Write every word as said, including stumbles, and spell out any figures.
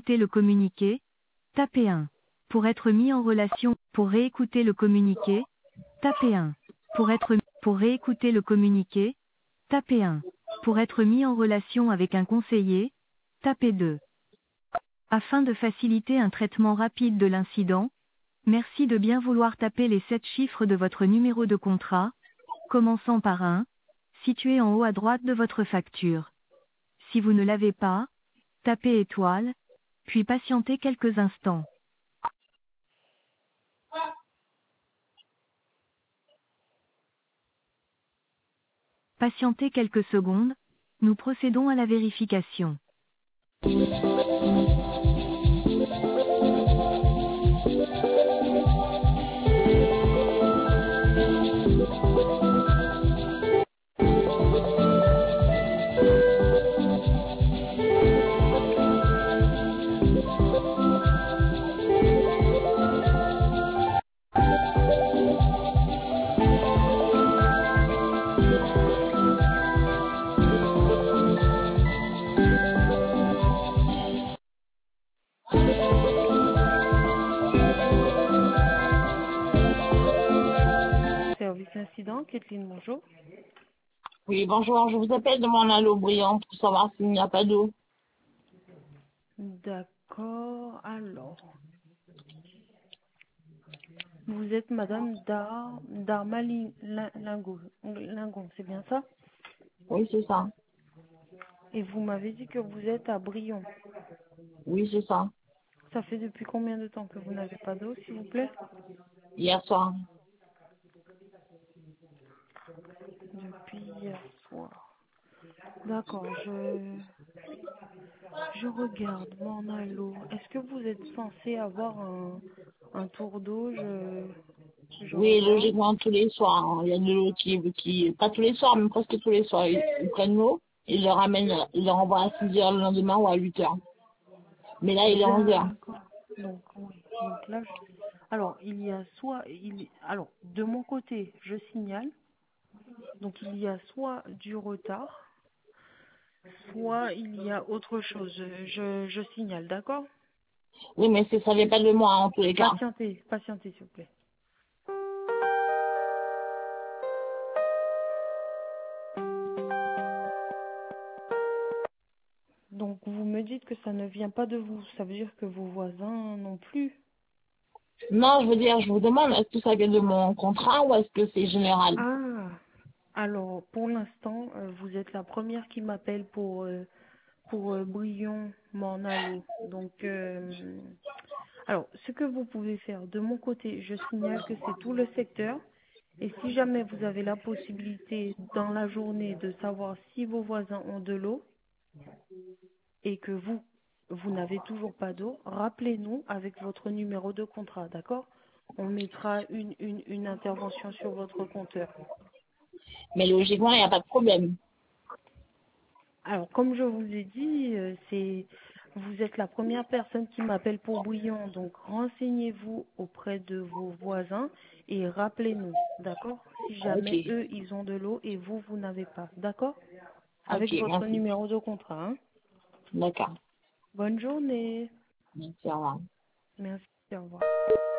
réécouter le communiqué, tapez un. Pour être mis en relation, pour réécouter le communiqué, tapez un. Pour être, pour réécouter le communiqué, tapez un. Pour être mis en relation avec un conseiller, tapez deux. Afin de faciliter un traitement rapide de l'incident, merci de bien vouloir taper les sept chiffres de votre numéro de contrat, commençant par un, situé en haut à droite de votre facture. Si vous ne l'avez pas, tapez étoile, puis patientez quelques instants. Patientez quelques secondes, nous procédons à la vérification. Service incident, Kathleen, bonjour. Oui, bonjour, je vous appelle de mon halo brillante pour savoir s'il n'y a pas d'eau. D'accord, alors. Vous êtes Madame Dar, Darma Li- Lin- Lingon, Lingon, c'est bien ça? Oui, c'est ça. Et vous m'avez dit que vous êtes à Brion. Oui, c'est ça. Ça fait depuis combien de temps que vous n'avez pas d'eau, s'il vous plaît? Hier soir. Depuis hier soir. D'accord, je, je regarde mon halo. Est-ce que vous êtes censé avoir un, un tour d'eau? Je, je Oui, regarde. logiquement, tous les soirs. hein. Il y a de l'eau qui, qui, pas tous les soirs, mais presque tous les soirs. Ils, ils prennent l'eau, ils le ramènent, ils le renvoient à six heures le lendemain ou à huit heures. Mais là, il est onze heures. D'accord. Donc oui. Donc là, je- alors il y a soit il alors de mon côté, je signale. Donc il y a soit du retard, soit il y a autre chose. Je, je signale, d'accord? Oui, mais c'est- ça vient pas de moi, en tous les cas. Patientez, patientez s'il vous plaît. Donc vous me dites que ça ne vient pas de vous. Ça veut dire que vos voisins non plus. Non, je veux dire, je vous demande, est-ce que ça vient de mon contrat ou est-ce que c'est général? Ah, alors pour l'instant, euh, vous êtes la première qui m'appelle pour euh, pour euh, Brion Mornalo. Donc, euh, alors, ce que vous pouvez faire, de mon côté, je signale que c'est tout le secteur. Et si jamais vous avez la possibilité dans la journée de savoir si vos voisins ont de l'eau et que vous, vous n'avez toujours pas d'eau, rappelez-nous avec votre numéro de contrat, d'accord? On mettra une, une, une intervention sur votre compteur. Mais logiquement, il n'y a pas de problème. Alors, comme je vous ai dit, euh, c'est vous êtes la première personne qui m'appelle pour Bouillon, donc renseignez-vous auprès de vos voisins et rappelez-nous, d'accord? Si Ok, jamais eux, ils ont de l'eau et vous, vous n'avez pas, d'accord? ok, Avec votre merci. numéro de contrat, hein? D'accord. Bonne journée. Merci, au revoir. Merci, au revoir.